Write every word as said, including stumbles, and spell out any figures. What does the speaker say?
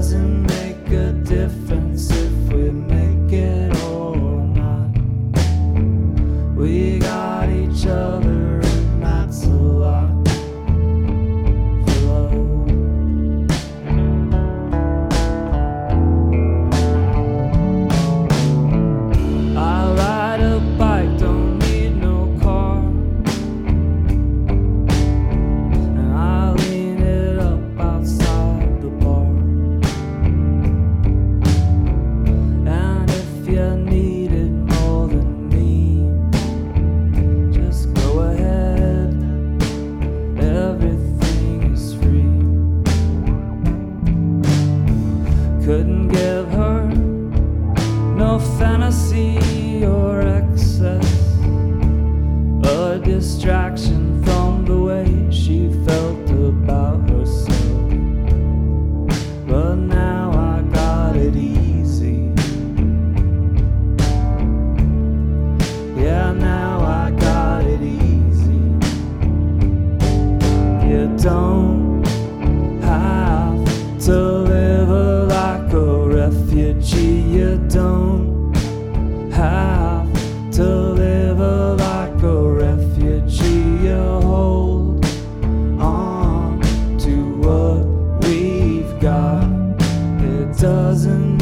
doesn't make a difference if we make it or not. We got each other, and that's a lot for love. I ride a bike, don't need no car, and I lean it up outside the bar. And if you need it more than me, just go ahead, everything is free. Couldn't give her no fantasy or excess, a distraction from the way she felt about herself. But now I got it easy. Yeah, now I got it easy. You don't have to live like a refugee. You don't have to live like a refugee. You hold on to what we've got. It doesn't